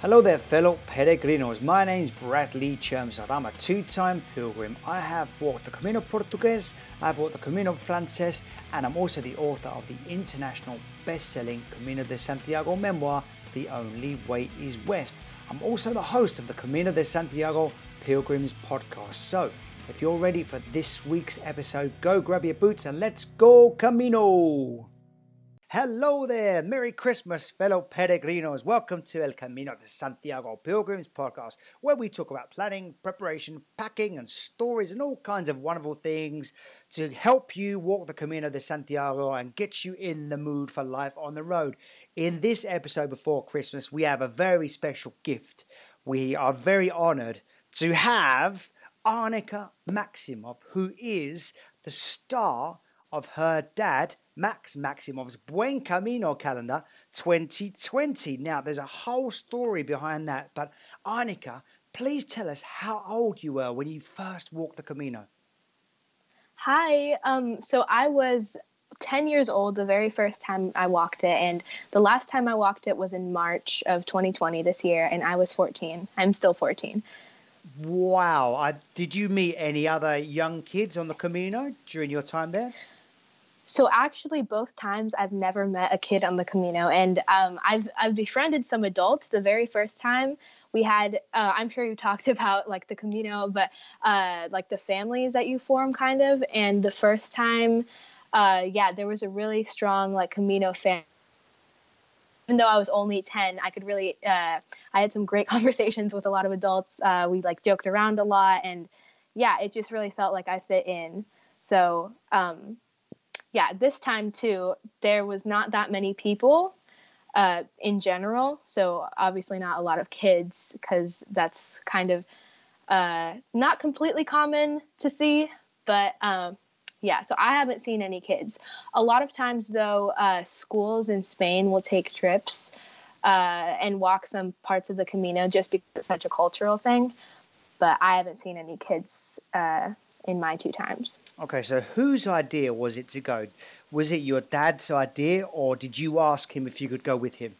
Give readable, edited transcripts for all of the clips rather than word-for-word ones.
Hello there, fellow peregrinos. My name's Bradley Chermside. I'm a two-time pilgrim. I have walked the Camino Portugués, I've walked the Camino Frances, and I'm also the author of the international best-selling Camino de Santiago memoir, The Only Way is West. I'm also the host of the Camino de Santiago Pilgrims podcast. So, if you're ready for this week's episode, go grab your boots and let's go Camino! Hello there, Merry Christmas, fellow peregrinos. Welcome to El Camino de Santiago Pilgrims podcast, where we talk about planning, preparation, packing, and stories and all kinds of wonderful things to help you walk the Camino de Santiago and get you in the mood for life on the road. In this episode before Christmas, we have a very special gift. We are very honored to have Annika Maximov, who is the star of her dad, Max Maximov's Buen Camino calendar 2020. Now, there's a whole story behind that, but Annika, please tell us how old you were when you first walked the Camino. Hi, so I was 10 years old the very first time I walked it, and the last time I walked it was in March of 2020 this year, and I was 14. I'm still 14. Wow. Did you meet any other young kids on the Camino during your time there? So actually, both times I've never met a kid on the Camino, and I've befriended some adults. The very first time we had, I'm sure you talked about like the Camino, but like the families that you form, kind of. And the first time, there was a really strong like Camino family. Even though I was only 10, I could really, I had some great conversations with a lot of adults. We like joked around a lot, and yeah, it just really felt like I fit in. So. This time too, there was not that many people in general. So obviously not a lot of kids, because that's kind of not completely common to see. But so I haven't seen any kids. A lot of times though, schools in Spain will take trips and walk some parts of the Camino just because it's such a cultural thing. But I haven't seen any kids in my two times. Okay, so whose idea was it to go? Was it your dad's idea, or did you ask him if you could go with him?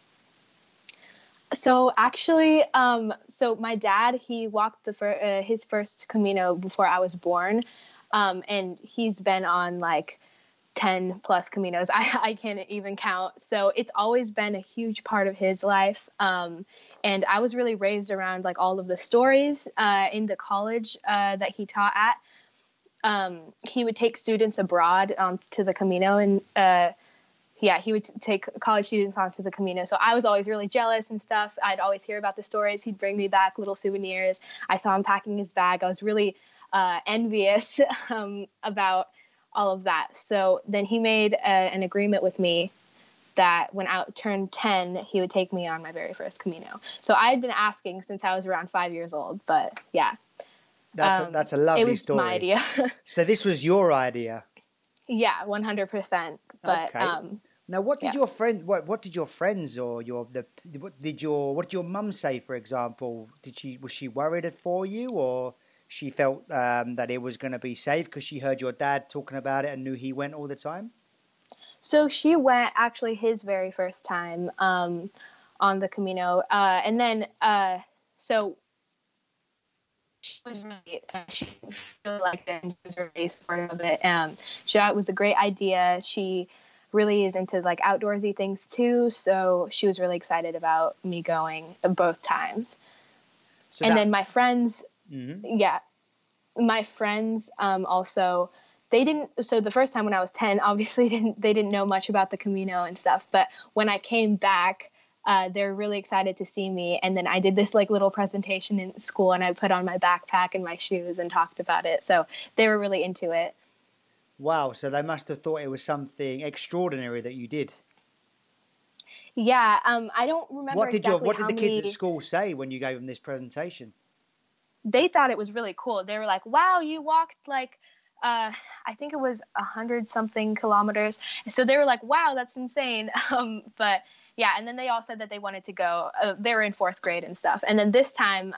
So actually, so my dad, he walked his first Camino before I was born, and he's been on like 10 plus Caminos. I can't even count. So it's always been a huge part of his life. And I was really raised around like all of the stories in the college that he taught at. He would take students abroad to the Camino, and he would take college students onto the Camino. So I was always really jealous and stuff. I'd always hear about the stories. He'd bring me back little souvenirs. I saw him packing his bag. I was really envious about all of that. So then he made an agreement with me that when I turned 10, he would take me on my very first Camino. So I had been asking since I was around 5 years old, but yeah. That's a lovely story. It was my idea. So this was your idea? Yeah, 100%. But okay. Now, what did your friend? What did your friends or what did your mum say? For example, was she worried for you, or she felt that it was going to be safe because she heard your dad talking about it and knew he went all the time? So she went actually his very first time on the Camino, and then so she was really she really liked it, and she was really supportive of it. She thought it was a great idea. She really is into like outdoorsy things too, so she was really excited about me going both times. So then my friends, my friends also. They didn't. So the first time when I was 10, obviously they didn't know much about the Camino and stuff. But when I came back, they were really excited to see me. And then I did this like little presentation in school, and I put on my backpack and my shoes and talked about it. So they were really into it. Wow. So they must have thought it was something extraordinary that you did. Yeah. I don't remember what did the kids at school say when you gave them this presentation? They thought it was really cool. They were like, "Wow, you walked like." I think it was 100-something kilometers. So they were like, wow, that's insane. But yeah, and then they all said that they wanted to go. They were in 4th grade and stuff. And then this time,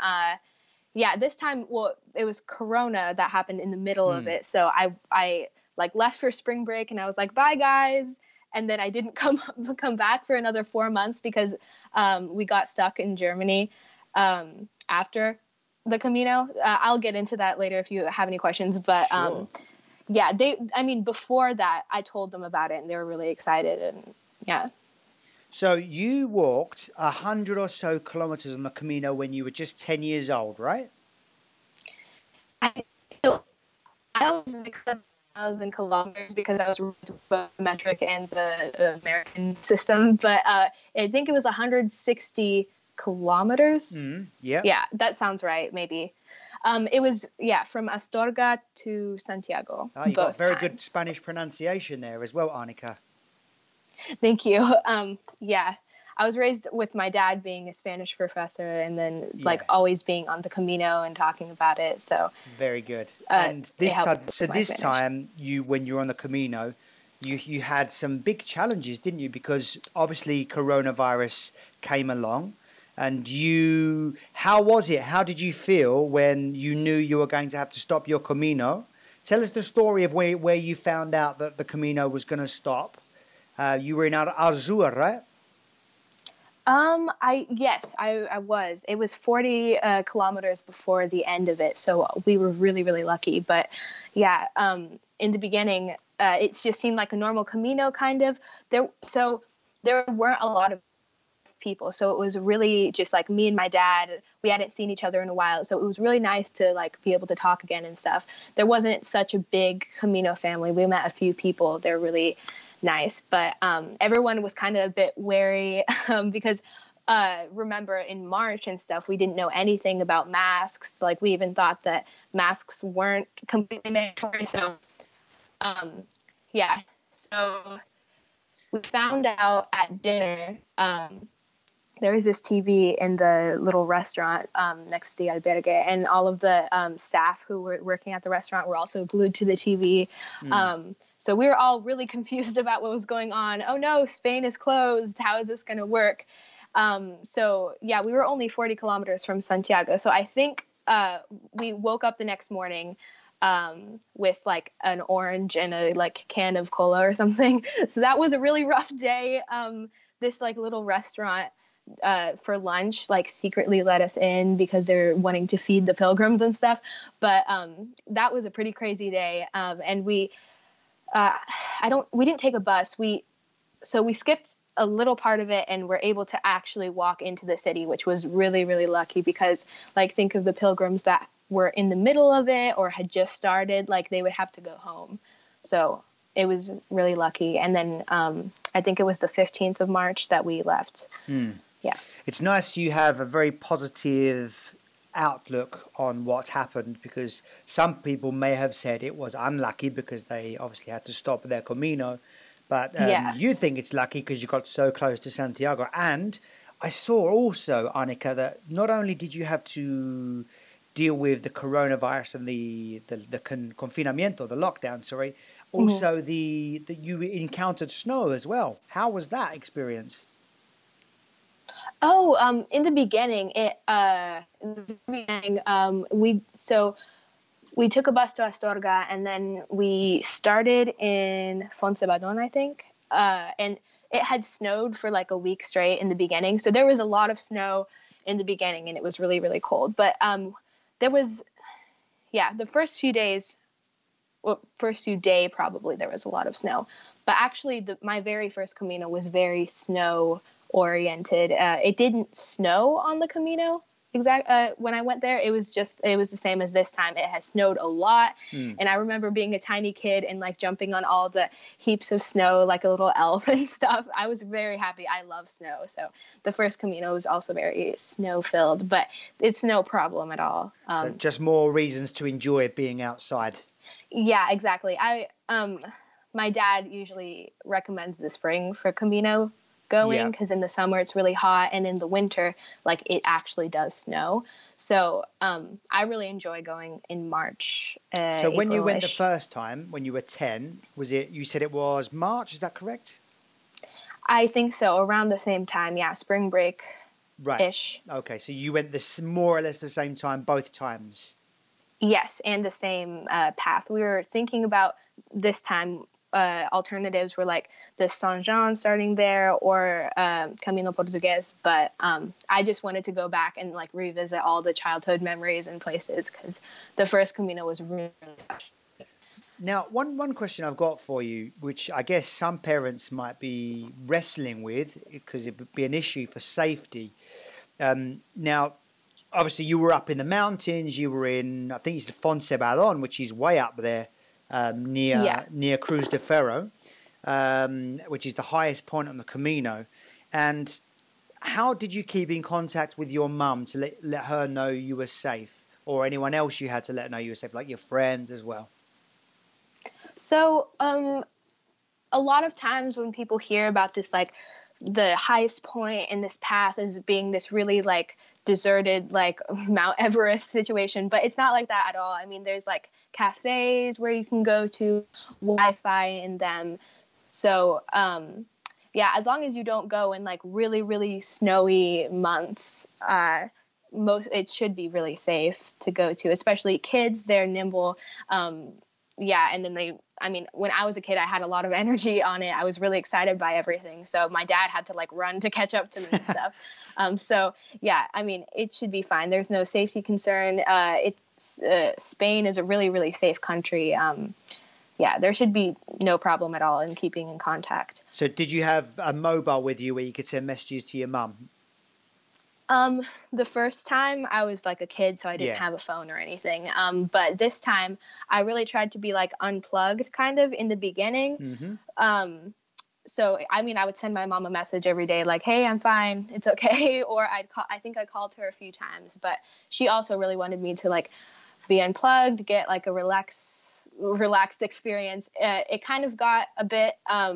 well, it was Corona that happened in the middle of it. So I like left for spring break, and I was like, bye guys. and then I didn't come back for another 4 months because we got stuck in Germany after the Camino. I'll get into that later if you have any questions. But Sure. yeah, before that, I told them about it, and they were really excited, and yeah. So you walked 100 or so kilometers on the Camino when you were just 10 years old, right? So I always mixed up miles and kilometers because I was raised with both the metric and the American system. But I think it was 160 kilometers. Yeah. Yeah, that sounds right, maybe. It was, from Astorga to Santiago. Oh, you got very times. good Spanish pronunciation there as well, Annika. Thank you. Yeah, I was raised with my dad being a Spanish professor, and then always being on the Camino and talking about it. So very good. And this time, when you were on the Camino, you had some big challenges, didn't you? Because obviously coronavirus came along, and how was it? How did you feel when you knew you were going to have to stop your Camino? Tell us the story of where you found out that the Camino was going to stop. You were in Arzua, right? I was. It was 40 kilometers before the end of it, so we were really, really lucky. But yeah, in the beginning, it just seemed like a normal Camino kind of. There weren't a lot of people, so it was really just like me and my dad. We hadn't seen each other in a while, so it was really nice to like be able to talk again and stuff. There wasn't such a big Camino family. We met a few people. They're really nice, but everyone was kind of a bit wary because remember in March and stuff, we didn't know anything about masks. Like we even thought that masks weren't completely mandatory. So so we found out at dinner. There was this TV in the little restaurant next to the albergue, and all of the staff who were working at the restaurant were also glued to the TV. So we were all really confused about what was going on. Oh no, Spain is closed. How is this going to work? We were only 40 kilometers from Santiago. So I think we woke up the next morning with like an orange and a like can of cola or something. So that was a really rough day. This like little restaurant for lunch like secretly let us in because they're wanting to feed the pilgrims and stuff. But that was a pretty crazy day. And we didn't take a bus. We skipped a little part of it and were able to actually walk into the city, which was really, really lucky because like think of the pilgrims that were in the middle of it or had just started, like they would have to go home. So it was really lucky. And then I think it was the 15th of March that we left. Yeah. It's nice you have a very positive outlook on what happened, because some people may have said it was unlucky because they obviously had to stop their Camino. But you think it's lucky because you got so close to Santiago. And I saw also, Annika, that not only did you have to deal with the coronavirus and the confinamiento, the lockdown, sorry, also you encountered snow as well. How was that experience? Oh, in the beginning, we took a bus to Astorga, and then we started in Fonsebadon, I think. And it had snowed for like a week straight in the beginning. So there was a lot of snow in the beginning, and it was really, really cold. But there was, the first few days, first few day probably, there was a lot of snow. But actually, my very first Camino was very snow oriented. It didn't snow on the Camino when I went there. It was the same as this time. It had snowed a lot. And I remember being a tiny kid and like jumping on all the heaps of snow like a little elf and stuff. I was very happy. I love snow. So the first Camino was also very snow filled, but it's no problem at all. So just more reasons to enjoy being outside. Yeah, exactly. My dad usually recommends the spring for Camino going because in the summer it's really hot, and in the winter like it actually does snow. So I really enjoy going in March. So when you went the first time when you were 10, you said it was March, is that correct? I think so, around the same time. Spring break ish. Okay, so you went more or less the same time both times. Yes, and the same path. We were thinking about this time alternatives were like the Saint Jean starting there or Camino Portugues. But I just wanted to go back and like revisit all the childhood memories and places because the first Camino was really, really special. Now, one question I've got for you, which I guess some parents might be wrestling with because it would be an issue for safety. Now, obviously, you were up in the mountains. You were in, I think it's the Fontsebaron, which is way up there near Cruz de Ferro, which is the highest point on the Camino. And how did you keep in contact with your mum to let her know you were safe, or anyone else you had to let know you were safe, like your friends as well? So, a lot of times when people hear about this, like the highest point in this path is being this really like deserted, like Mount Everest situation, but it's not like that at all. I mean, there's like cafes where you can go to, Wi-Fi in them. So, yeah, as long as you don't go in like really, really snowy months, it should be really safe to go to, especially kids. They're nimble. Yeah, and then when I was a kid, I had a lot of energy on it. I was really excited by everything. So my dad had to like run to catch up to me and stuff. So yeah, I mean, it should be fine. There's no safety concern. Spain is a really, really safe country. Yeah, there should be no problem at all in keeping in contact. So did you have a mobile with you where you could send messages to your mum? The first time I was like a kid, so I didn't have a phone or anything. But this time I really tried to be like unplugged kind of in the beginning. Mm-hmm. So, I mean, I would send my mom a message every day, like, hey, I'm fine. It's okay. Or I think I called her a few times, but she also really wanted me to like be unplugged, get like a relaxed experience. It kind of got a bit,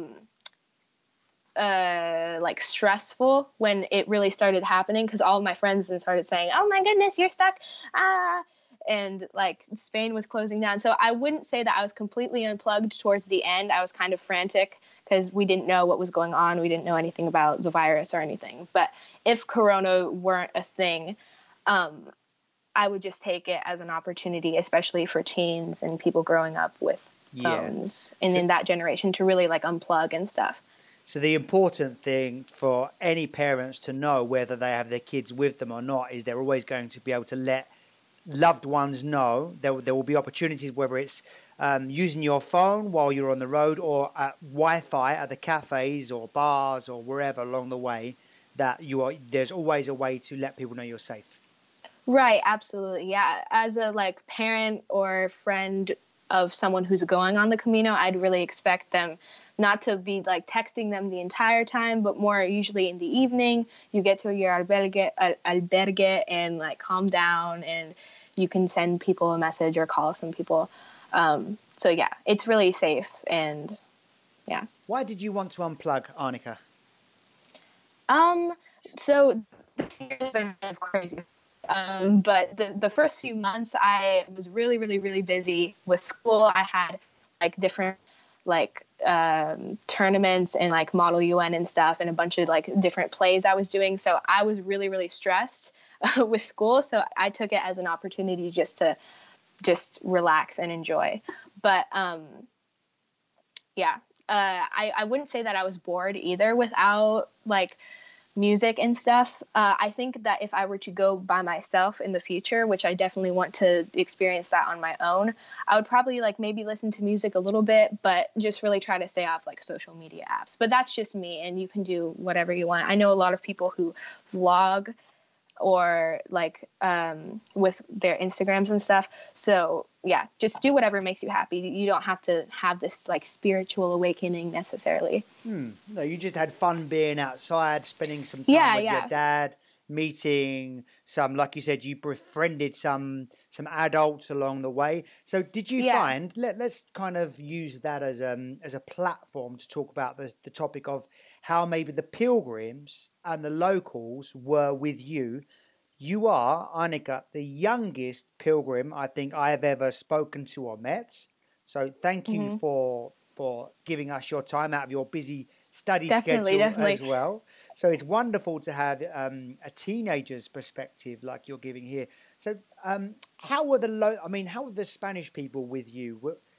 like stressful when it really started happening because all of my friends then started saying, oh my goodness, you're stuck, and like Spain was closing down. So I wouldn't say that I was completely unplugged towards the end. I was kind of frantic because we didn't know what was going on. We didn't know anything about the virus or anything. But if Corona weren't a thing, I would just take it as an opportunity, especially for teens and people growing up with phones and in that generation, to really like unplug and stuff. So the important thing for any parents to know, whether they have their kids with them or not, is they're always going to be able to let loved ones know. There will be opportunities, whether it's using your phone while you're on the road or at Wi-Fi at the cafes or bars or wherever along the way, that there's always a way to let people know you're safe. Right, absolutely. Yeah, as a like parent or friend of someone who's going on the Camino, I'd really expect them not to be like texting them the entire time, but more usually in the evening. You get to your albergue and like calm down, and you can send people a message or call some people. So yeah, it's really safe, and yeah. Why did you want to unplug, Arnika? So this year's been kind of crazy. But the first few months I was really, really, really busy with school. I had like different like tournaments and like Model UN and stuff and a bunch of like different plays I was doing. So I was really, really stressed with school. So I took it as an opportunity just relax and enjoy. But yeah, I wouldn't say that I was bored either without like music and stuff. I think that if I were to go by myself in the future, which I definitely want to experience that on my own, I would probably like maybe listen to music a little bit, but just really try to stay off like social media apps. But that's just me, and you can do whatever you want. I know a lot of people who vlog or like with their Instagrams and stuff. So yeah, just do whatever makes you happy. You don't have to have this like spiritual awakening necessarily. No, you just had fun being outside, spending some time with your dad, meeting some, like you said, you befriended some adults along the way. So did you find, let's kind of use that as a platform to talk about the topic of how maybe the pilgrims and the locals were with you. You are, Arnika, the youngest pilgrim I think I have ever spoken to or met. So thank you for giving us your time out of your busy study schedule as well. So it's wonderful to have a teenager's perspective like you're giving here. So how were the Spanish people with you?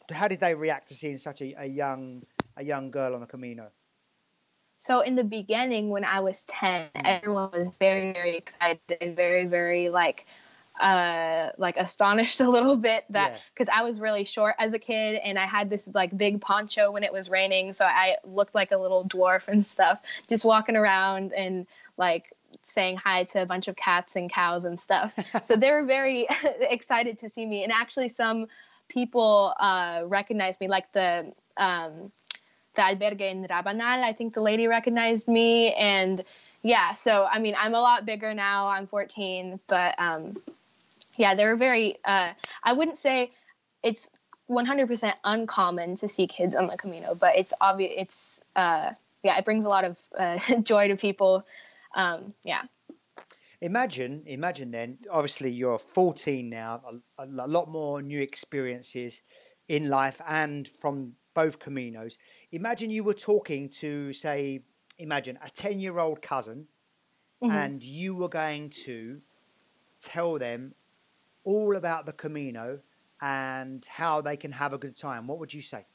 how did they react to seeing such a young girl on the Camino? So in the beginning, when I was 10, everyone was very, very excited and very, very like astonished a little bit that because I was really short as a kid and I had this like big poncho when it was raining, so I looked like a little dwarf and stuff, just walking around and like saying hi to a bunch of cats and cows and stuff. So they were very excited to see me, and actually some people recognized me, like the albergue in Rabanal. I think the lady recognized me, and yeah. So I mean, I'm a lot bigger now. I'm 14, but yeah, they were very. I wouldn't say it's 100% uncommon to see kids on the Camino, but it's obvious. It's yeah, it brings a lot of joy to people. Yeah. Imagine then, obviously you're 14 now, a lot more new experiences in life and from both Caminos. Imagine you were talking to, say, imagine a 10-year-old cousin, and you were going to tell them all about the Camino and how they can have a good time. What would you say?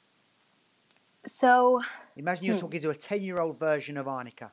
So imagine you're talking to a 10-year-old version of Arnica.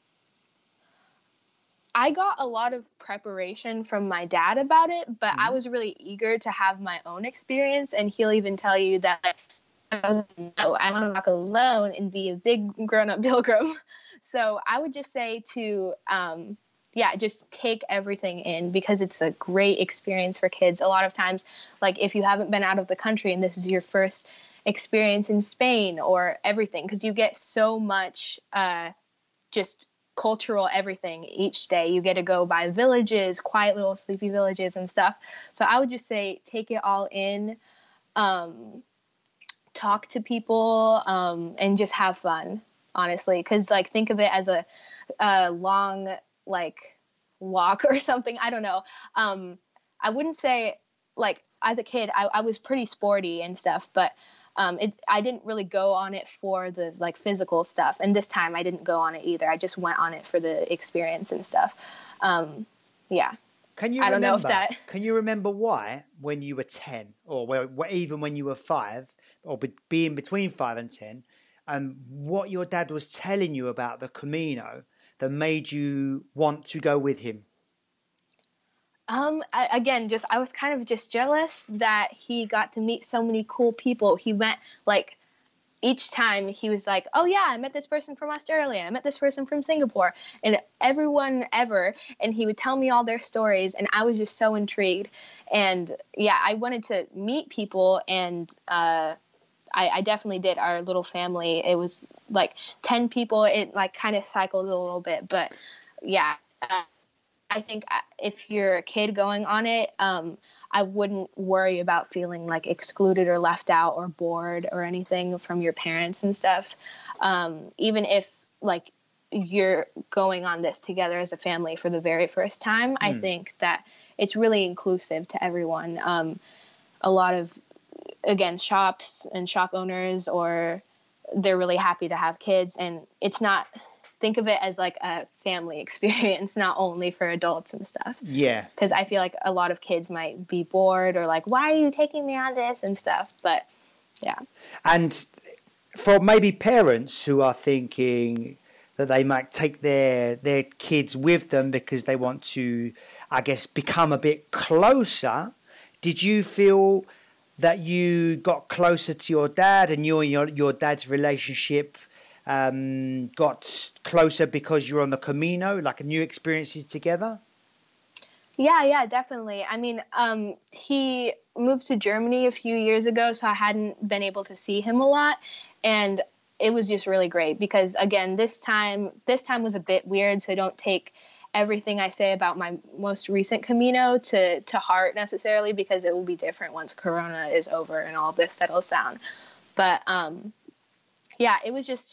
I got a lot of preparation from my dad about it, but I was really eager to have my own experience. And he'll even tell you that I want to walk alone and be a big grown-up pilgrim. So I would just say to, just take everything in, because it's a great experience for kids. A lot of times, like if you haven't been out of the country and this is your first experience in Spain or everything, because you get so much just cultural everything each day. You get to go by villages, quiet little sleepy villages and stuff. So I would just say take it all in, talk to people, and just have fun, honestly. Because like think of it as a long like walk or something. I don't know. I wouldn't say, like as a kid I was pretty sporty and stuff, but I didn't really go on it for the like physical stuff. And this time I didn't go on it either. I just went on it for the experience and stuff. Yeah. Can you remember why, when you were 10 or even when you were 5 or being between 5 and 10, what your dad was telling you about the Camino that made you want to go with him? I was kind of just jealous that he got to meet so many cool people. He went like each time he was like, oh yeah, I met this person from Australia. I met this person from Singapore, and everyone ever. And he would tell me all their stories, and I was just so intrigued. And yeah, I wanted to meet people, and I definitely did. Our little family, it was like 10 people. It like kind of cycled a little bit, but yeah. I think if you're a kid going on it, I wouldn't worry about feeling like excluded or left out or bored or anything from your parents and stuff. Even if like you're going on this together as a family for the very first time, I think that it's really inclusive to everyone. A lot of, again, shops and shop owners, or they're really happy to have kids, and it's not, think of it as like a family experience, not only for adults and stuff. Yeah. Because I feel like a lot of kids might be bored or like, why are you taking me on this and stuff? But yeah. And for maybe parents who are thinking that they might take their kids with them because they want to, I guess, become a bit closer, did you feel that you got closer to your dad, and you and your dad's relationship got closer because you're on the Camino, like new experiences together? Yeah, definitely. I mean, he moved to Germany a few years ago, so I hadn't been able to see him a lot, and it was just really great because, again, this time was a bit weird, so don't take everything I say about my most recent Camino to heart necessarily, because it will be different once Corona is over and all this settles down. But yeah, it was just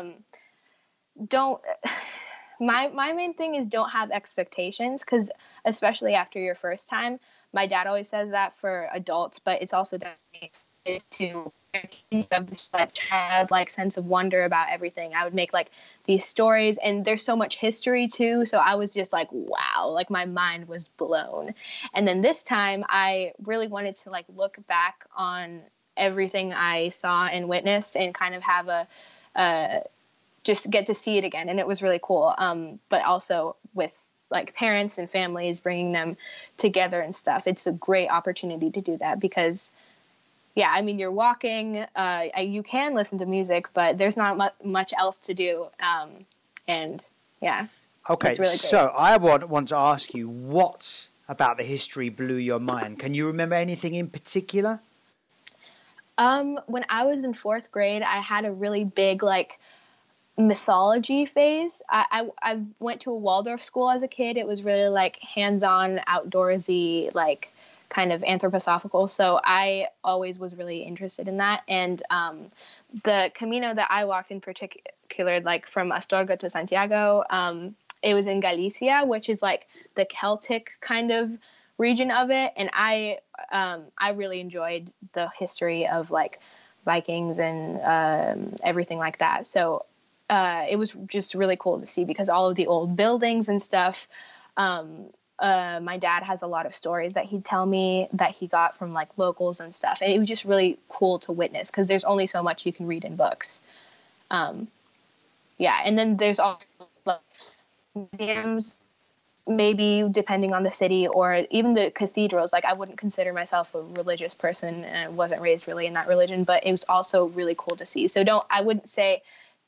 don't. My main thing is don't have expectations, because especially after your first time, my dad always says that for adults, but it's also definitely is to have this like childlike sense of wonder about everything. I would make like these stories, and there's so much history too, so I was just like, wow, like my mind was blown. And then this time I really wanted to like look back on everything I saw and witnessed and kind of have just get to see it again. And it was really cool. But also with like parents and families, bringing them together and stuff. It's a great opportunity to do that because, yeah, I mean, you're walking, you can listen to music, but there's not much else to do. And yeah. Okay, really so I want to ask you, what about the history blew your mind? Can you remember anything in particular? When I was in 4th grade, I had a really big, like, mythology phase. I went to a Waldorf school as a kid. It was really, like, hands-on, outdoorsy, like, kind of anthroposophical. So I always was really interested in that. And the Camino that I walked in particular, like, from Astorga to Santiago, it was in Galicia, which is like the Celtic kind of region of it. And I really enjoyed the history of like Vikings and everything like that. So it was just really cool to see because all of the old buildings and stuff. My dad has a lot of stories that he'd tell me that he got from like locals and stuff. And it was just really cool to witness because there's only so much you can read in books. Yeah. And then there's also like, museums, maybe depending on the city, or even the cathedrals. Like I wouldn't consider myself a religious person and I wasn't raised really in that religion, but it was also really cool to see. So I wouldn't say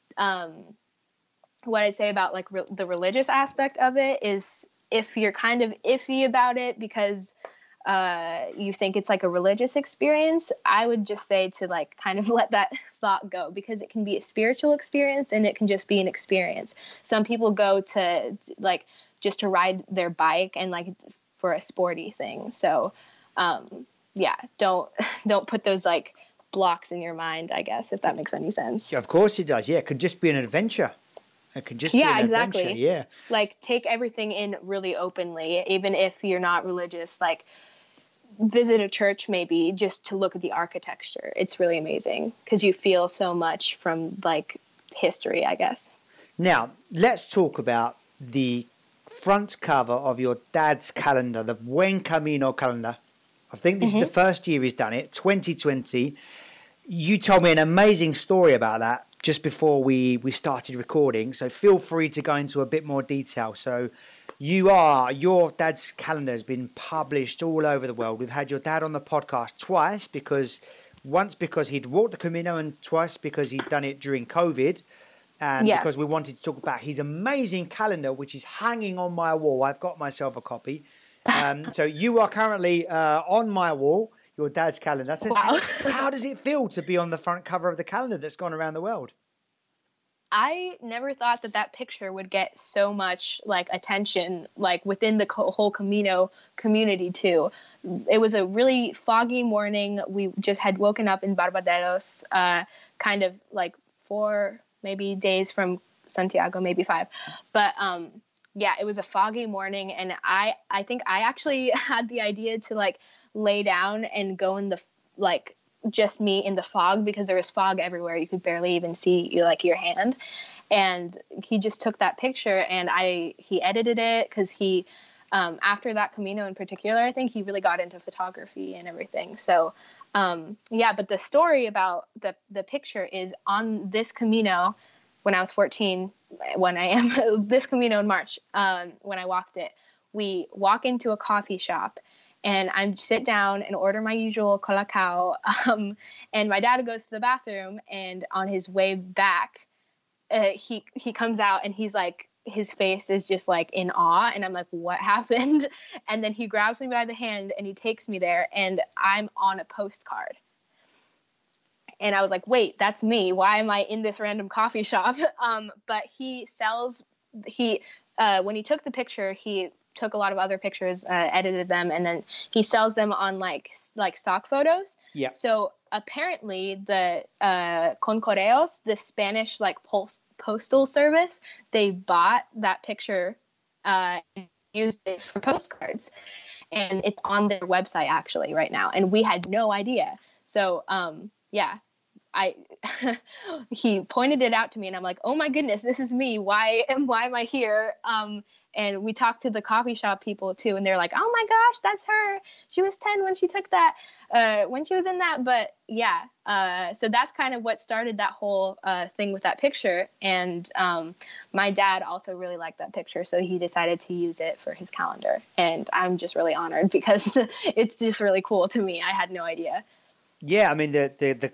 what I'd say about like the religious aspect of it is if you're kind of iffy about it because you think it's like a religious experience, I would just say to like kind of let that thought go because it can be a spiritual experience and it can just be an experience. Some people go to like just to ride their bike and like for a sporty thing. So yeah, don't put those like blocks in your mind, I guess, if that makes any sense. Yeah, of course it does. Yeah, it could just be an adventure. It could just be an exactly. adventure. Yeah. Like take everything in really openly, even if you're not religious, like visit a church maybe just to look at the architecture. It's really amazing because you feel so much from like history, I guess. Now, let's talk about the front cover of your dad's calendar, the Buen Camino calendar. I think this is the first year he's done it, 2020. You told me an amazing story about that just before we started recording, so feel free to go into a bit more detail. So your dad's calendar has been published all over the world. We've had your dad on the podcast twice, once because he'd walked the Camino and twice because he'd done it during COVID. And because we wanted to talk about his amazing calendar, which is hanging on my wall. I've got myself a copy. So you are currently on my wall, your dad's calendar. So wow. How does it feel to be on the front cover of the calendar that's gone around the world? I never thought that picture would get so much like attention, like within the whole Camino community too. It was a really foggy morning. We just had woken up in Barbaderos, kind of like 4 maybe days from Santiago, maybe 5. But yeah, it was a foggy morning, and I think I actually had the idea to like lay down and go in the like just me in the fog because there was fog everywhere. You could barely even see like your hand. And he just took that picture and he edited it because he after that Camino in particular, I think he really got into photography and everything. So yeah, but the story about the picture is on this Camino when I was 14, when I am this Camino in March, when I walked it, we walk into a coffee shop and I sit down and order my usual colacao. And my dad goes to the bathroom, and on his way back, he comes out and he's like, his face is just like in awe. And I'm like, what happened? And then he grabs me by the hand and he takes me there, and I'm on a postcard. And I was like, wait, that's me. Why am I in this random coffee shop? But when he took the picture, he took a lot of other pictures, edited them, and then he sells them on like stock photos. Yeah. So apparently the Concorreos, the Spanish like postal service, they bought that picture and used it for postcards. And it's on their website actually right now. And we had no idea. So yeah. He pointed it out to me and I'm like, oh my goodness, this is me. Why am I here? And we talked to the coffee shop people too, and they're like, "Oh my gosh, that's her. She was 10 when she took that, when she was in that." But yeah, so that's kind of what started that whole thing with that picture. And my dad also really liked that picture, so he decided to use it for his calendar. And I'm just really honored because it's just really cool to me. I had no idea. Yeah, I mean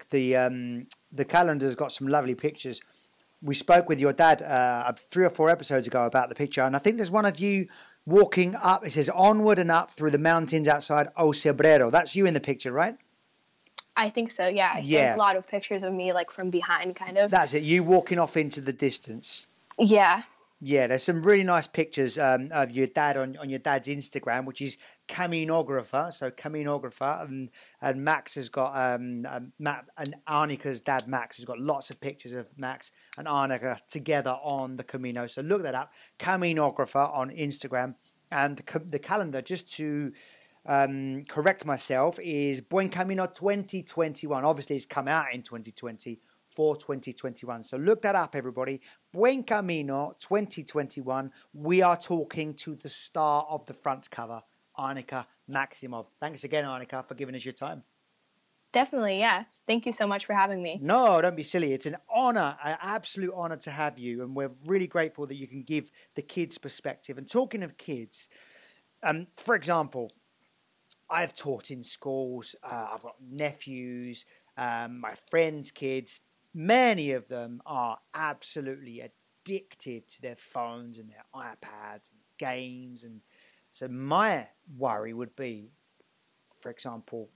the calendar's got some lovely pictures. We spoke with your dad 3 or 4 episodes ago about the picture, and I think there's one of you walking up. It says onward and up through the mountains outside O Cebrero. That's you in the picture, right? I think so. Yeah. Yeah. There's a lot of pictures of me like from behind, kind of. That's it. You walking off into the distance. Yeah. Yeah, there's some really nice pictures of your dad on your dad's Instagram, which is Caminographer. So Caminographer, and Max has got Matt and Arnika's dad Max has got lots of pictures of Max and Arnika together on the Camino. So look that up, Caminographer on Instagram, and the calendar. Just to correct myself, is Buen Camino 2021. Obviously, it's come out in 2020. For 2021. So look that up, everybody. Buen Camino 2021. We are talking to the star of the front cover, Arnika Maximov. Thanks again, Arnika, for giving us your time. Definitely, yeah. Thank you so much for having me. No, don't be silly. It's an honor, an absolute honor to have you. And we're really grateful that you can give the kids perspective. And talking of kids, for example, I've taught in schools. I've got nephews, my friends' kids. Many of them are absolutely addicted to their phones and their iPads and games. And so my worry would be, for example,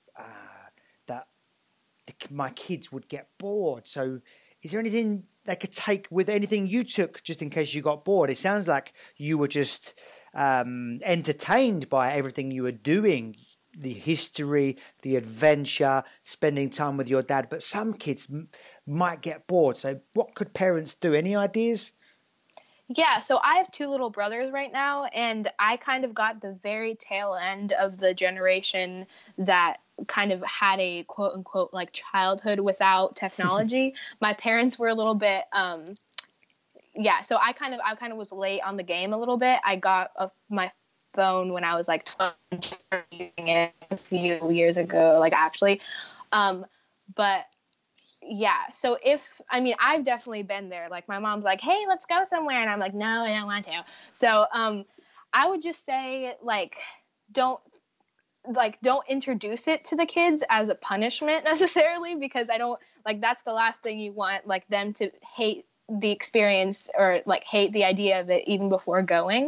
that my kids would get bored. So is there anything they could take with anything you took just in case you got bored? It sounds like you were just entertained by everything you were doing. The history, the adventure, spending time with your dad. But some kids might get bored. So what could parents do? Any ideas? Yeah, so I have 2 little brothers right now, and I kind of got the very tail end of the generation that kind of had a quote unquote like childhood without technology. My parents were a little bit so I kind of was late on the game a little bit. I got my phone when I was like 12 and just started using it a few years ago, like actually. But yeah, so I've definitely been there. Like my mom's like, "Hey, let's go somewhere." And I'm like, "No, I don't want to." So I would just say don't introduce it to the kids as a punishment necessarily, because I don't that's the last thing you want, like them to hate the experience or like hate the idea of it even before going.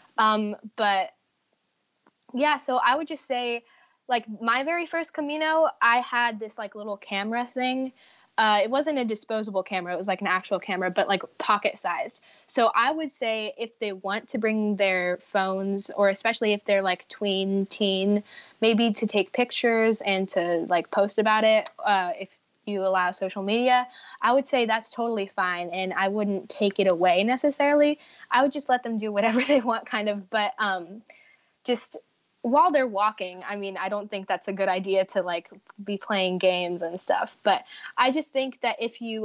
But yeah, so I would just say, like, my very first Camino, I had this like little camera thing. It wasn't a disposable camera. It was like an actual camera, but like pocket sized. So I would say if they want to bring their phones, or especially if they're like teen, maybe to take pictures and to like post about it, if you allow social media, I would say that's totally fine. And I wouldn't take it away necessarily. I would just let them do whatever they want kind of, but just while they're walking, I don't think that's a good idea to like be playing games and stuff. But I just think that if you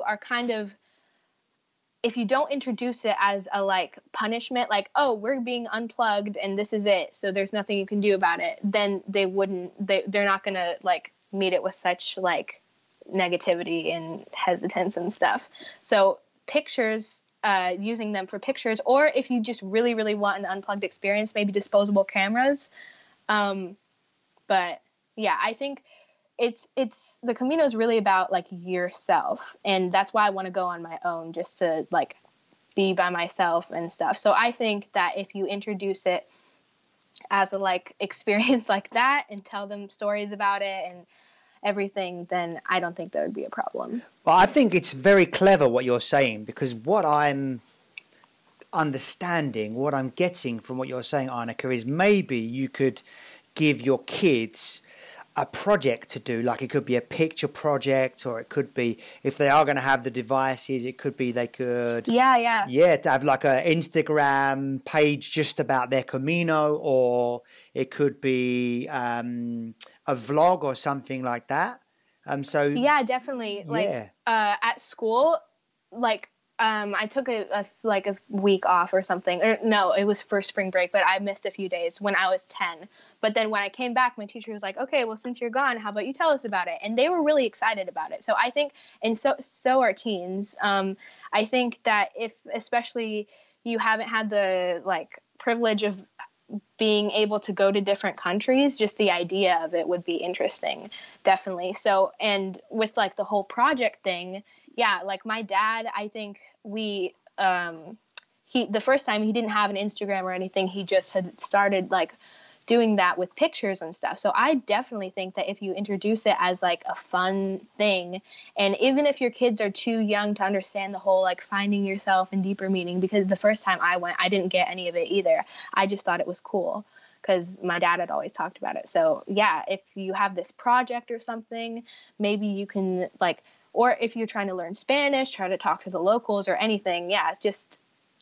don't introduce it as a like punishment, like, oh, we're being unplugged and this is it, so there's nothing you can do about it, then they're not going to like meet it with such like negativity and hesitance and stuff. So pictures, using them for pictures, or if you just really, really want an unplugged experience, maybe disposable cameras. But yeah, I think it's the Camino is really about like yourself, and that's why I want to go on my own, just to like be by myself and stuff. So I think that if you introduce it as a like experience like that and tell them stories about it and everything, then I don't think there would be a problem. Well, I think it's very clever what you're saying, because what I'm understanding, what I'm getting from what you're saying, Arnika, is maybe you could give your kids a project to do, like it could be a picture project, or it could be, if they are going to have the devices, it could be they could to have like an Instagram page just about their Camino, or it could be a vlog or something like that. So yeah, definitely. Like at school, like I took like a week off or something. Or, no, it was for spring break, but I missed a few days when I was 10. But then when I came back, my teacher was like, okay, well, since you're gone, how about you tell us about it? And they were really excited about it. So I think, and so are teens. I think that if, especially you haven't had the like privilege of being able to go to different countries, just the idea of it would be interesting, definitely. So, and with like the whole project thing, yeah, like my dad, I think the first time he didn't have an Instagram or anything, he just had started like doing that with pictures and stuff. So I definitely think that if you introduce it as like a fun thing, and even if your kids are too young to understand the whole like finding yourself and deeper meaning, because the first time I went, I didn't get any of it either. I just thought it was cool because my dad had always talked about it. So yeah, if you have this project or something, maybe you can like, or if you're trying to learn Spanish, try to talk to the locals or anything. Yeah, just,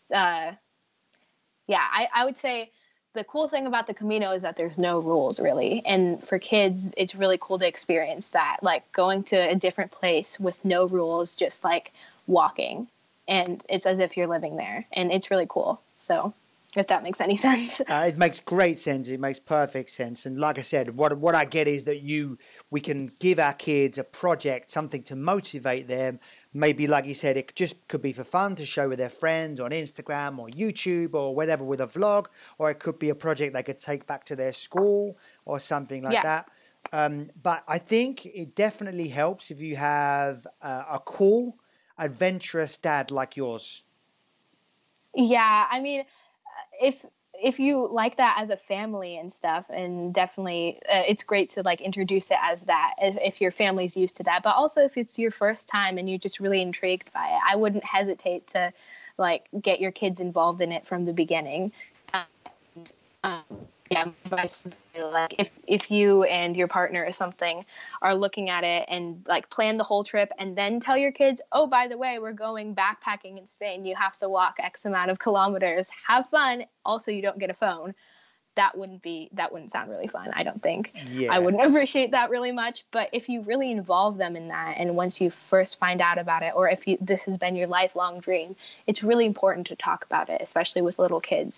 I would say the cool thing about the Camino is that there's no rules really. And for kids, it's really cool to experience that, like going to a different place with no rules, just like walking. And it's as if you're living there, and it's really cool. So if that makes any sense. It makes great sense. It makes perfect sense. And like I said, what I get is that we can give our kids a project, something to motivate them. Maybe, like you said, it just could be for fun to show with their friends on Instagram or YouTube or whatever with a vlog, or it could be a project they could take back to their school or something like that. But I think it definitely helps if you have a cool, adventurous dad like yours. Yeah, I mean, if you like that as a family and stuff, and definitely it's great to like introduce it as that if your family's used to that. But also if it's your first time and you're just really intrigued by it, I wouldn't hesitate to like get your kids involved in it from the beginning. Um, yeah, advice would be like if you and your partner or something are looking at it and like plan the whole trip and then tell your kids, oh, by the way, we're going backpacking in Spain. You have to walk X amount of kilometers. Have fun. Also, you don't get a phone. That wouldn't sound really fun, I don't think. Yeah. I wouldn't appreciate that really much. But if you really involve them in that, and once you first find out about it, or if this has been your lifelong dream, it's really important to talk about it, especially with little kids.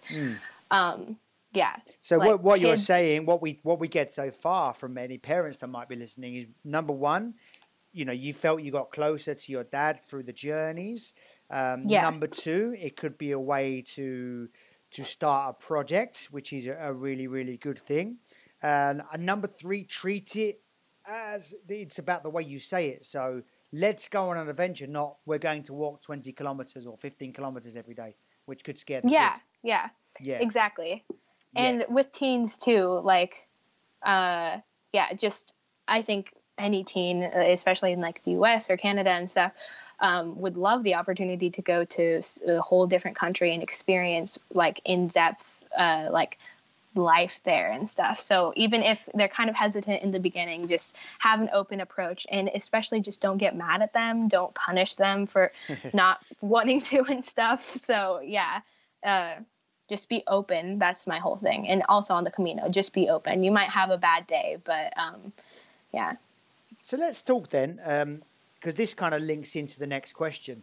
Yeah. So like what you're saying, what we get so far from many parents that might be listening is, number one, you felt you got closer to your dad through the journeys. Number two, it could be a way to start a project, which is a really, really good thing. And number three, treat it as it's about the way you say it. So let's go on an adventure, not we're going to walk 20 kilometers or 15 kilometers every day, which could scare the kid. Yeah, exactly. And Yeah. with teens too, like, just I think any teen, especially in like the US or Canada and stuff, would love the opportunity to go to a whole different country and experience like in-depth, like life there and stuff. So even if they're kind of hesitant in the beginning, just have an open approach, and especially just don't get mad at them. Don't punish them for not wanting to and stuff. So yeah, just be open. That's my whole thing. And also on the Camino, just be open. You might have a bad day, but yeah. So let's talk then, because this kind of links into the next question.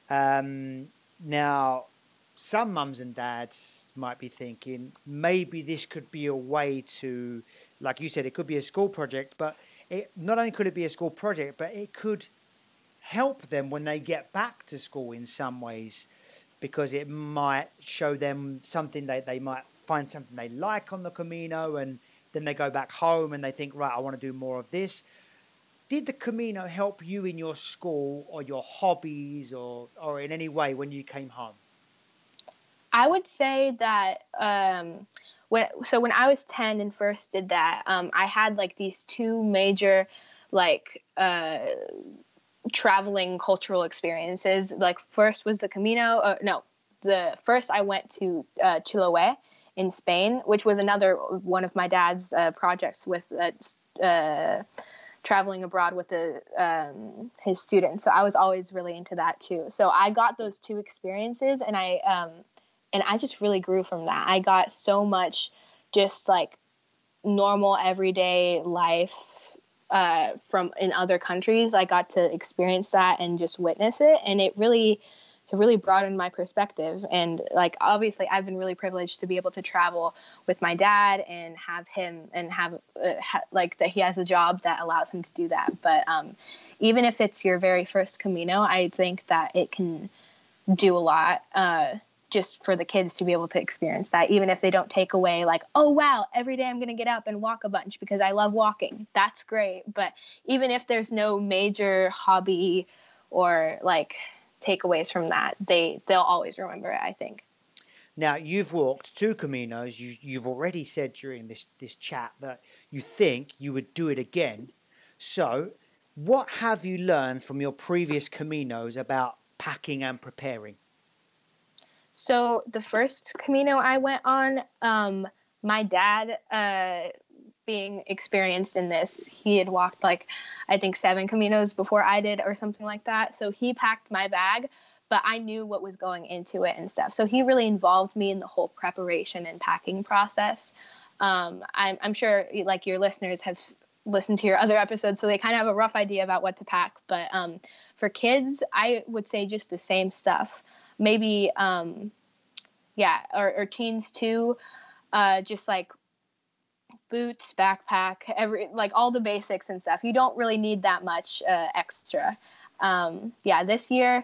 Now, some mums and dads might be thinking maybe this could be a way to, like you said, it could be a school project, but not only could it be a school project, but it could help them when they get back to school in some ways, because it might show them something that they might find something they like on the Camino, and then they go back home and they think, right, I want to do more of this. Did the Camino help you in your school or your hobbies or in any way when you came home? I would say that when I was 10 and first did that, I had like these two major like traveling cultural experiences. Like first was the Camino. The first I went to Chiloé in Spain, which was another one of my dad's projects with traveling abroad with his students. So I was always really into that too. So I got those two experiences, and I just really grew from that. I got so much just like normal everyday life from in other countries. I got to experience that and just witness it, and it really have really broadened my perspective. And like, obviously I've been really privileged to be able to travel with my dad and have him and have like that he has a job that allows him to do that. But even if it's your very first Camino, I think that it can do a lot just for the kids to be able to experience that, even if they don't take away like, oh, wow, every day I'm going to get up and walk a bunch because I love walking. That's great. But even if there's no major hobby or like takeaways from that, they'll always remember it, I think. Now, you've walked 2 Caminos. You've already said during this chat that you think you would do it again. So what have you learned from your previous Caminos about packing and preparing? So the first Camino I went on, my dad, being experienced in this, he had walked like, I think 7 Caminos before I did or something like that. So he packed my bag, but I knew what was going into it and stuff. So he really involved me in the whole preparation and packing process. I'm sure like your listeners have listened to your other episodes, so they kind of have a rough idea about what to pack. But for kids, I would say just the same stuff. Maybe, or teens too, just like boots, backpack, like all the basics and stuff. You don't really need that much extra. This year,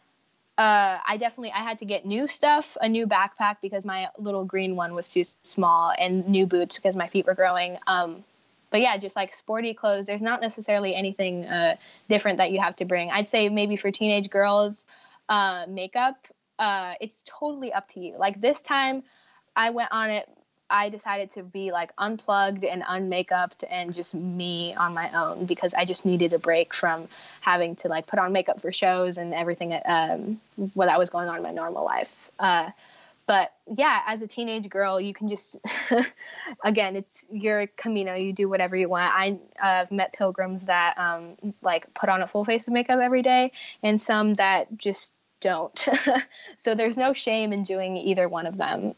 I had to get new stuff, a new backpack because my little green one was too small, and new boots because my feet were growing. But yeah, just like sporty clothes. There's not necessarily anything different that you have to bring. I'd say maybe for teenage girls, makeup, it's totally up to you. Like this time I went on it, I decided to be like unplugged and unmakeuped and just me on my own because I just needed a break from having to like put on makeup for shows and everything what that was going on in my normal life. But yeah, as a teenage girl, you can just, again, it's your Camino. You do whatever you want. I've met pilgrims that like put on a full face of makeup every day, and some that just don't. So there's no shame in doing either one of them.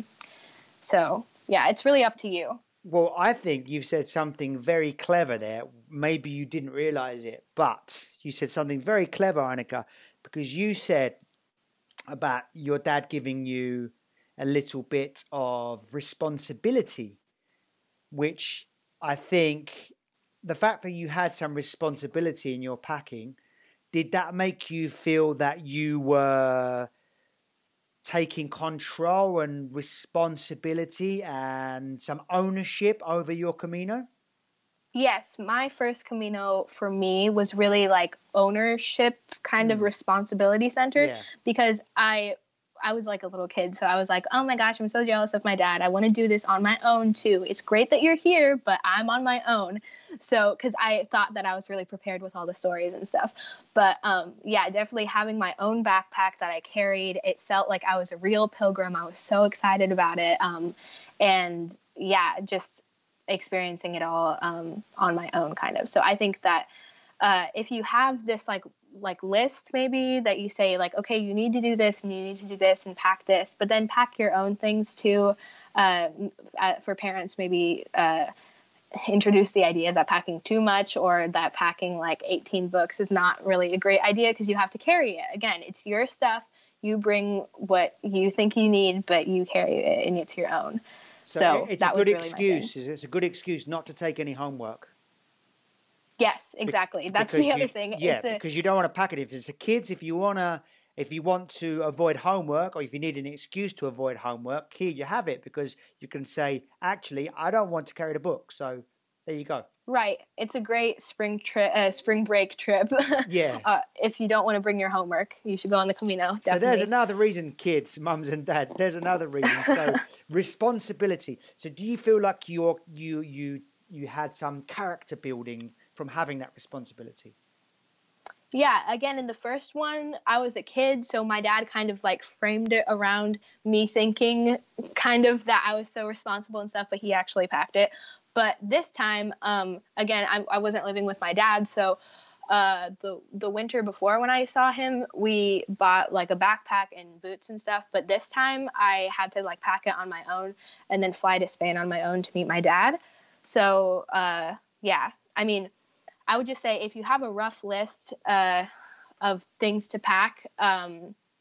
So yeah, it's really up to you. Well, I think you've said something very clever there. Maybe you didn't realize it, but you said something very clever, Annika, because you said about your dad giving you a little bit of responsibility, which I think the fact that you had some responsibility in your packing, did that make you feel that you were taking control and responsibility and some ownership over your Camino? Yes, my first Camino for me was really like ownership, kind of responsibility centered, because I was like a little kid. So I was like, oh my gosh, I'm so jealous of my dad. I want to do this on my own too. It's great that you're here, but I'm on my own. So, because I thought that I was really prepared with all the stories and stuff. But definitely having my own backpack that I carried, it felt like I was a real pilgrim. I was so excited about it. And yeah, just experiencing it all on my own kind of. So I think that if you have this like list maybe that you say like, okay, you need to do this and you need to do this and pack this, but then pack your own things too. For parents, maybe introduce the idea that packing too much or that packing like 18 books is not really a great idea because you have to carry it. Again, it's your stuff. You bring what you think you need, but you carry it and it's your own. So it's a good excuse. It's a good excuse not to take any homework. Yes, exactly. That's the other thing. Yeah, because you don't want to pack it. If it's the kids, if you want to avoid homework, or if you need an excuse to avoid homework, here you have it, because you can say, actually, I don't want to carry the book. So there you go. Right. It's a great spring break trip. Yeah. If you don't want to bring your homework, you should go on the Camino. Definitely. So there's another reason, kids, mums and dads. There's another reason. So responsibility. So do you feel like you had some character building from having that responsibility? Yeah, again, in the first one, I was a kid, so my dad kind of like framed it around me thinking kind of that I was so responsible and stuff, but he actually packed it. But this time, again, I wasn't living with my dad, so the winter before when I saw him, we bought like a backpack and boots and stuff. But this time, I had to like pack it on my own and then fly to Spain on my own to meet my dad. So yeah, I mean, I would just say if you have a rough list of things to pack,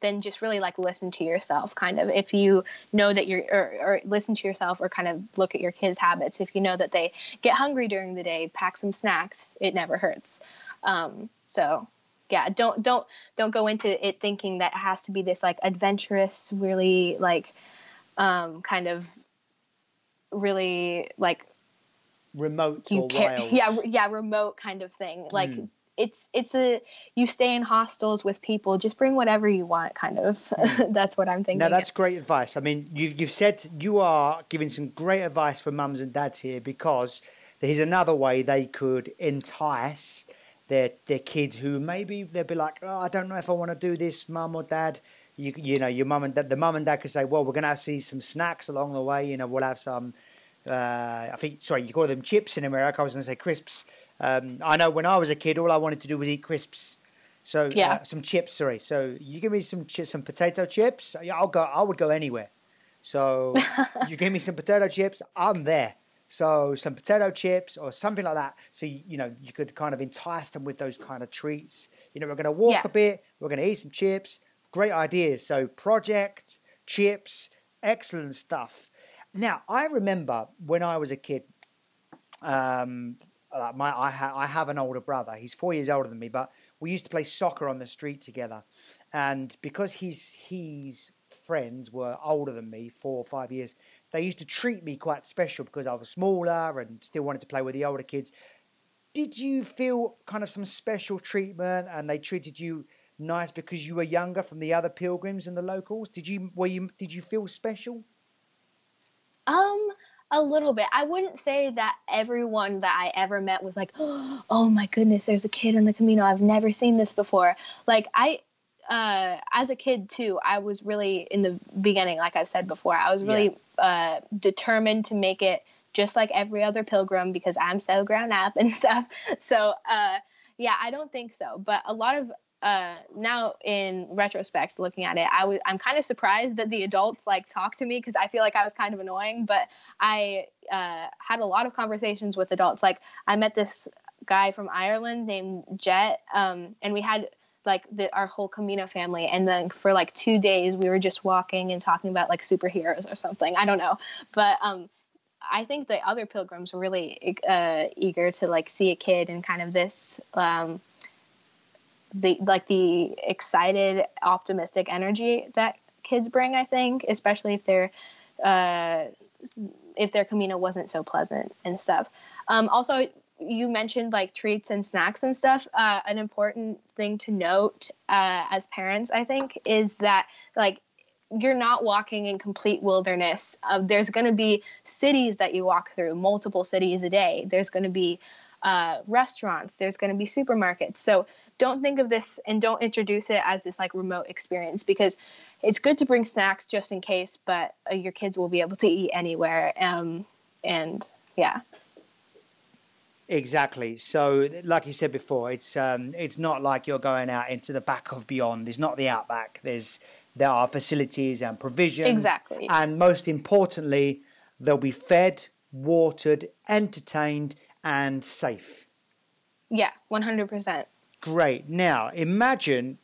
then just really like listen to yourself kind of. If you know that or listen to yourself, or kind of look at your kids' habits. If you know that they get hungry during the day, pack some snacks. It never hurts. So yeah, don't go into it thinking that it has to be this like adventurous, really like kind of really like remote or wild. Yeah, remote kind of thing. Like it's you stay in hostels with people, just bring whatever you want kind of. That's what I'm thinking. Now that's great advice. I mean, you've said you are giving some great advice for mums and dads here, because there's another way they could entice their kids who maybe they'll be like, oh, I don't know if I want to do this, mum or dad. You know, your mum and dad, the mum and dad could say, well, we're going to see some snacks along the way. You know, we'll have some, you call them chips in America. I was going to say crisps. I know when I was a kid, all I wanted to do was eat crisps. So some chips, sorry. So you give me some potato chips, I would go anywhere. So you give me some potato chips, I'm there. So some potato chips or something like that. So, you know, you could kind of entice them with those kind of treats. You know, we're going to walk a bit. We're going to eat some chips. Great ideas. So project, chips, excellent stuff. Now, I remember when I was a kid, I have an older brother. He's 4 years older than me, but we used to play soccer on the street together. And because his friends were older than me, 4 or 5 years, they used to treat me quite special because I was smaller and still wanted to play with the older kids. Did you feel kind of some special treatment and they treated you nice because you were younger from the other pilgrims and the locals? Did you feel special? A little bit. I wouldn't say that everyone that I ever met was like, oh my goodness, there's a kid in the Camino. I've never seen this before. Like as a kid too, I was really in the beginning, like I've said before, I was really determined to make it just like every other pilgrim because I'm so grown up and stuff. So I don't think so. But a lot of now in retrospect, looking at it, I'm kind of surprised that the adults like talk to me because I feel like I was kind of annoying. But I had a lot of conversations with adults. Like I met this guy from Ireland named Jet, and we had like our whole Camino family. And then for like 2 days, we were just walking and talking about like superheroes or something. I don't know. But I think the other pilgrims were really eager to like see a kid and kind of this, the excited, optimistic energy that kids bring, I think, especially if their Camino wasn't so pleasant and stuff. Also, you mentioned like treats and snacks and stuff. An important thing to note as parents, I think, is that like you're not walking in complete wilderness. There's going to be cities that you walk through, multiple cities a day. There's going to be restaurants. There's going to be supermarkets. So don't think of this and don't introduce it as this like remote experience, because it's good to bring snacks just in case, but your kids will be able to eat anywhere. And yeah. Exactly. So, like you said before, it's not like you're going out into the back of beyond. It's not the outback. There are facilities and provisions. Exactly. And most importantly, they'll be fed, watered, entertained, and safe. Yeah, 100%. Great. Now, imagine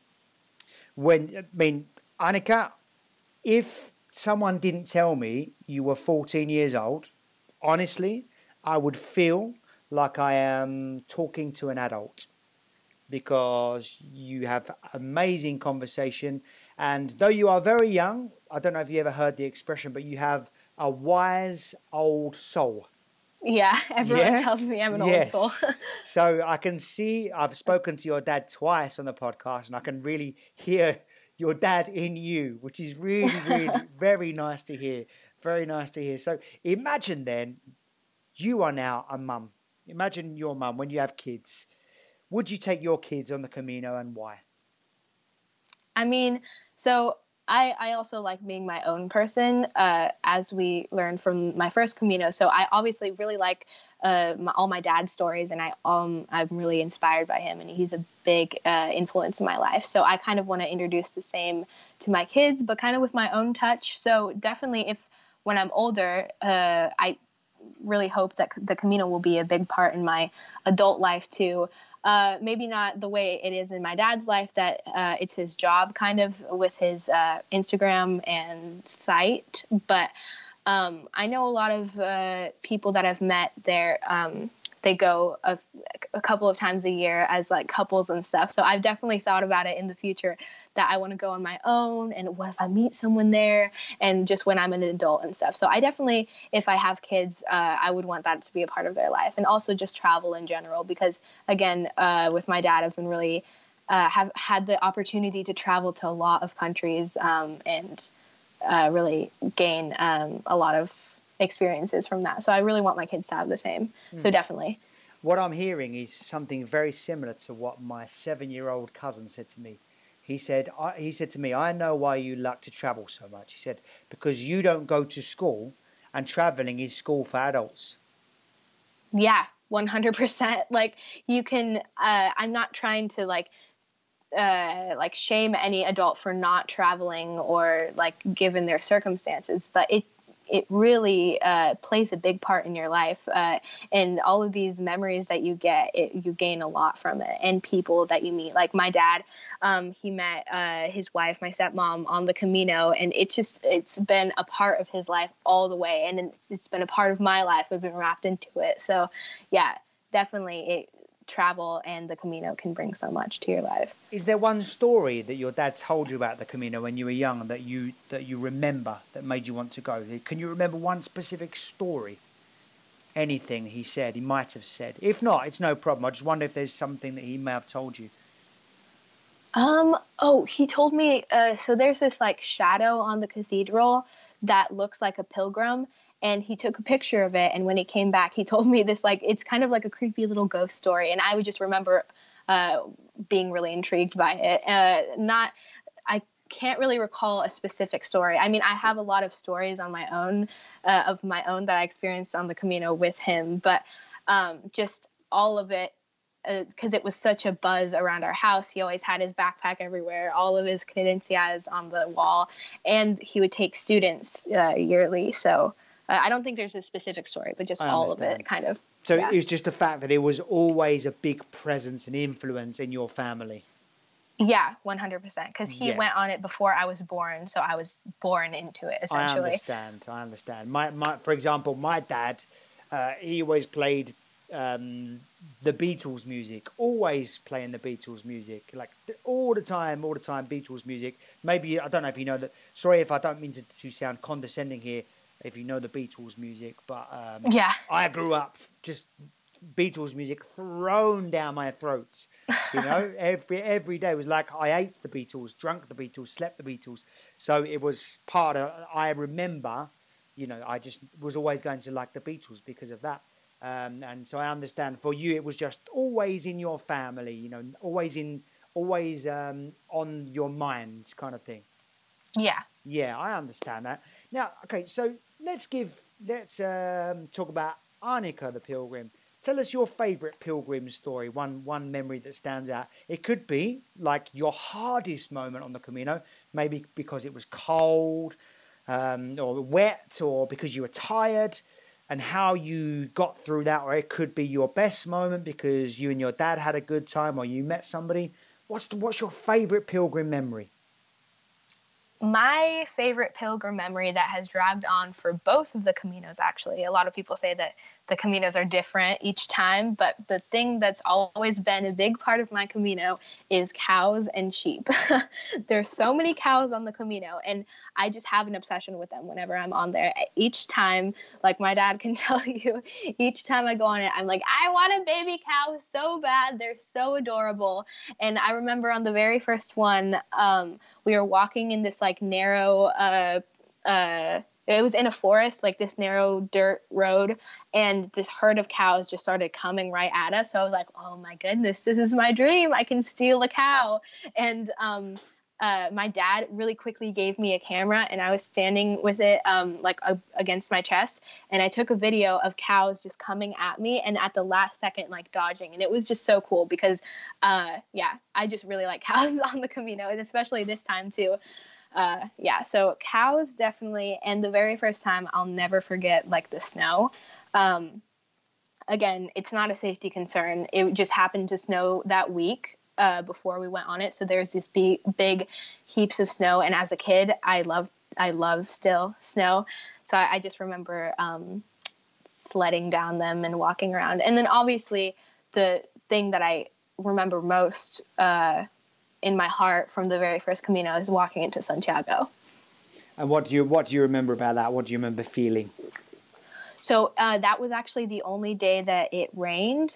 Annika, if someone didn't tell me you were 14 years old, honestly, I would feel like I am talking to an adult, because you have amazing conversation. And though you are very young, I don't know if you ever heard the expression, but you have a wise old soul. Yeah, everyone tells me I'm an old soul. So I can see, I've spoken to your dad twice on the podcast, and I can really hear your dad in you, which is really, really very nice to hear. Very nice to hear. So imagine then, you are now a mum. Imagine your mum when you have kids. Would you take your kids on the Camino, and why? I mean, so I also like being my own person, as we learned from my first Camino. So I obviously really like all my dad's stories, and I'm really inspired by him, and he's a big influence in my life. So I kind of want to introduce the same to my kids, but kind of with my own touch. So definitely, when I'm older, I really hope that the Camino will be a big part in my adult life too. maybe not the way it is in my dad's life, that it's his job kind of with his Instagram and site. But I know a lot of people that I've met there. They go a couple of times a year as like couples and stuff. So I've definitely thought about it in the future that I want to go on my own, and what if I meet someone there, and just when I'm an adult and stuff. So I definitely, if I have kids, I would want that to be a part of their life, and also just travel in general, because again, with my dad, I've been really have had the opportunity to travel to a lot of countries and really gain a lot of experiences from that. So I really want my kids to have the same. So definitely. What I'm hearing is something very similar to what my 7-year-old cousin said to me. He said to me, I know why you like to travel so much. He said, because you don't go to school, and traveling is school for adults. Yeah, 100%. Like, you can, I'm not trying to like shame any adult for not traveling or like given their circumstances, but it really plays a big part in your life, and all of these memories that you get, you gain a lot from it, and people that you meet. Like my dad, he met his wife, my stepmom, on the Camino, and it's been a part of his life all the way, and it's been a part of my life. I've been wrapped into it. So yeah, definitely travel and the Camino can bring so much to your life. Is there one story that your dad told you about the Camino when you were young that you remember that made you want to go? Can you remember one specific story? Anything he said, he might have said. If not, it's no problem. I just wonder if there's something that he may have told you. He told me, so there's this like shadow on the cathedral that looks like a pilgrim, and he took a picture of it, and when he came back, he told me this, like, it's kind of like a creepy little ghost story, and I would just remember being really intrigued by it. I can't really recall a specific story. I mean, I have a lot of stories on my own, that I experienced on the Camino with him, but just all of it, because it was such a buzz around our house. He always had his backpack everywhere, all of his credencials on the wall, and he would take students yearly. So I don't think there's a specific story, but just all of it, kind of. So yeah. It was just the fact that it was always a big presence and influence in your family. Yeah, 100%. Because he went on it before I was born, so I was born into it, essentially. I understand. My for example, my dad, he always played the Beatles music, always playing the Beatles music, like all the time, Beatles music. Maybe, I don't know if you know that, sorry if I don't mean to sound condescending here, if you know the Beatles music, but I grew up just Beatles music thrown down my throat, you know. every day was like I ate the Beatles, drank the Beatles, slept the Beatles. So it was part of, I remember, you know, I just was always going to like the Beatles because of that. And so I understand for you it was just always in your family, you know, always on your mind kind of thing. Yeah, I understand that. Now, okay, so let's talk about Arnika the pilgrim. Tell us your favourite pilgrim story, one memory that stands out. It could be like your hardest moment on the Camino, maybe because it was cold or wet, or because you were tired, and how you got through that. Or it could be your best moment because you and your dad had a good time, or you met somebody. What's your favourite pilgrim memory? My favorite pilgrim memory that has dragged on for both of the Caminos, actually. A lot of people say that the Caminos are different each time, but the thing that's always been a big part of my Camino is cows and sheep. There's so many cows on the Camino, and I just have an obsession with them whenever I'm on there. Each time, like my dad can tell you, each time I go on it, I'm like, I want a baby cow so bad. They're so adorable. And I remember on the very first one, we were walking in this like narrow, it was in a forest, like this narrow dirt road, and this herd of cows just started coming right at us. So I was like, oh my goodness, this is my dream. I can steal a cow. And my dad really quickly gave me a camera, and I was standing with it against my chest, and I took a video of cows just coming at me, and at the last second, like dodging. And it was just so cool because, I just really like cows on the Camino, and especially this time too. So cows definitely. And the very first time, I'll never forget, like the snow. again, it's not a safety concern. It just happened to snow that week before we went on it. So there's this big heaps of snow. And as a kid, I love still snow. So I just remember sledding down them and walking around. And then obviously the thing that I remember most in my heart from the very first Camino is walking into Santiago. And what do you remember about that? What do you remember feeling? So that was actually the only day that it rained.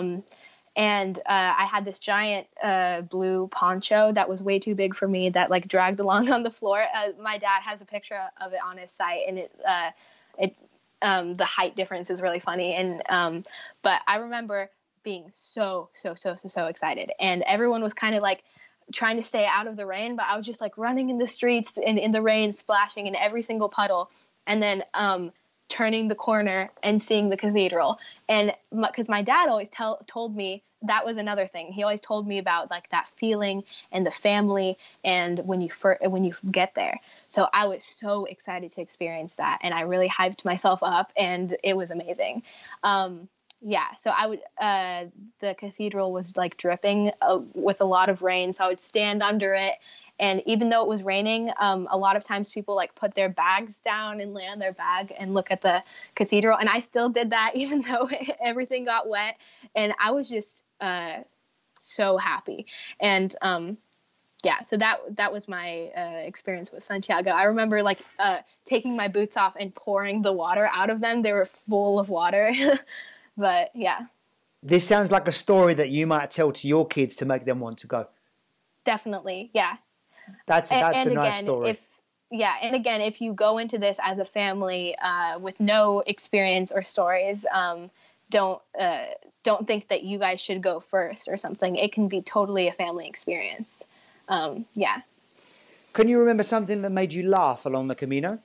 And I had this giant blue poncho that was way too big for me that like dragged along on the floor. My dad has a picture of it on his site, and the height difference is really funny. And but I remember being so excited, and everyone was kind of like trying to stay out of the rain, but I was just like running in the streets and in the rain, splashing in every single puddle, and then turning the corner and seeing the cathedral. And because my dad always told me that was another thing. He always told me about like that feeling and the family and when you get there. So I was so excited to experience that, and I really hyped myself up, and it was amazing. Yeah, so the cathedral was like dripping with a lot of rain, so I would stand under it. And even though it was raining, a lot of times people like put their bags down and lay on their bag and look at the cathedral. And I still did that even though everything got wet. And I was just so happy. And yeah, so that was my experience with Santiago. I remember like taking my boots off and pouring the water out of them. They were full of water. But yeah. This sounds like a story that you might tell to your kids to make them want to go. Definitely, yeah. That's a nice story. And again, if you go into this as a family with no experience or stories, don't think that you guys should go first or something. It can be totally a family experience. Yeah. Can you remember something that made you laugh along the Camino?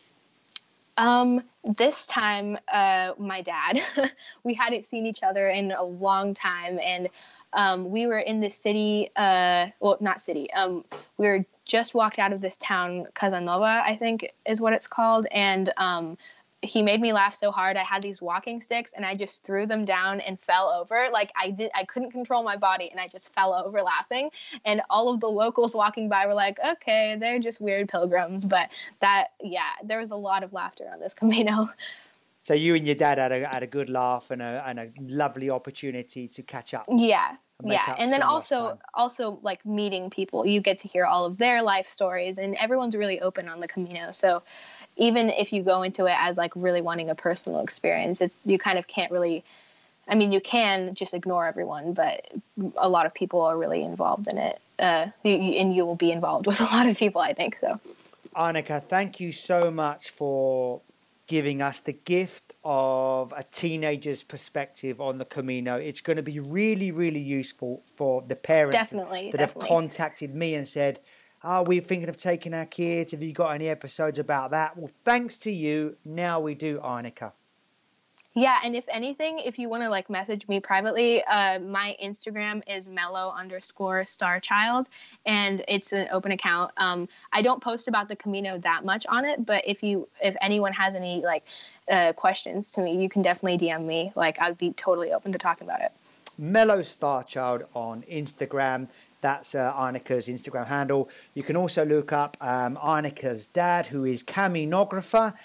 This time, my dad, we hadn't seen each other in a long time, and we were in this city, well, not city, we were just walked out of this town, Casanova, I think is what it's called, and he made me laugh so hard. I had these walking sticks, and I just threw them down and fell over. Like I couldn't control my body, and I just fell over laughing. And all of the locals walking by were like, okay, they're just weird pilgrims. But there was a lot of laughter on this Camino. So you and your dad had a good laugh and a lovely opportunity to catch up. Yeah. Yeah. And then also like meeting people, you get to hear all of their life stories, and everyone's really open on the Camino. So even if you go into it as like really wanting a personal experience, you kind of can't really, I mean, you can just ignore everyone, but a lot of people are really involved in it. And you will be involved with a lot of people, I think so. Arnika, thank you so much for giving us the gift of a teenager's perspective on the Camino. It's going to be really, really useful for the parents that have contacted me and said, we're thinking of taking our kids. Have you got any episodes about that? Well, thanks to you, now we do, Arnika. Yeah, and if anything, if you want to like message me privately, my Instagram is mellow_starchild, and it's an open account. I don't post about the Camino that much on it, but if anyone has any like questions to me, you can definitely DM me. Like I'd be totally open to talking about it. Mellow Starchild on Instagram. That's Arnika's Instagram handle. You can also look up Arnika's dad, who is Caminographer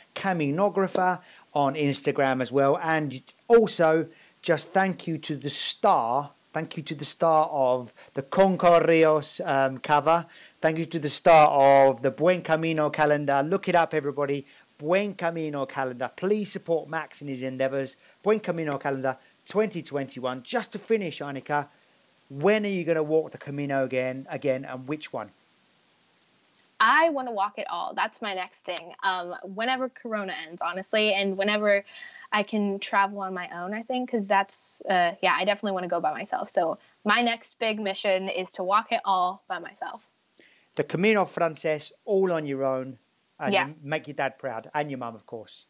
on Instagram as well. And also, just thank you to the star of the Concorrios cover. Thank you to the star of the Buen Camino calendar. Look it up, everybody. Buen Camino calendar. Please support Max in his endeavours. Buen Camino calendar 2021. Just to finish, Arnika, when are you going to walk the Camino again, and which one? I want to walk it all. That's my next thing. Whenever Corona ends, honestly, and whenever I can travel on my own, I think, because that's, I definitely want to go by myself. So my next big mission is to walk it all by myself. The Camino Frances, all on your own, and you make your dad proud, and your mum, of course.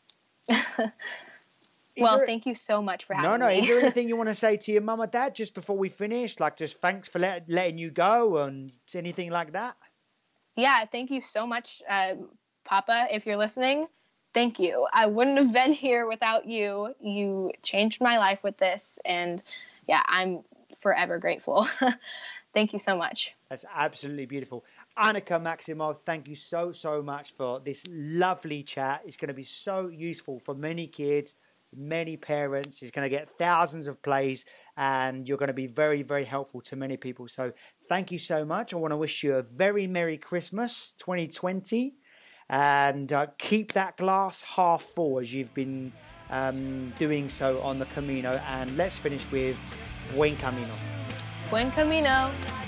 Thank you so much for having me. Is there anything you want to say to your mum or dad just before we finish? Like, just thanks for letting you go and anything like that? Yeah, thank you so much, Papa, if you're listening. Thank you. I wouldn't have been here without you. You changed my life with this. And yeah, I'm forever grateful. Thank you so much. That's absolutely beautiful. Annika Maximov, thank you so, so much for this lovely chat. It's going to be so useful for many kids, many parents. It's going to get thousands of plays and you're going to be very, very helpful to many people. So thank you so much. I want to wish you a very Merry Christmas 2020 and keep that glass half full as you've been doing so on the Camino. And let's finish with Buen Camino. Buen Camino.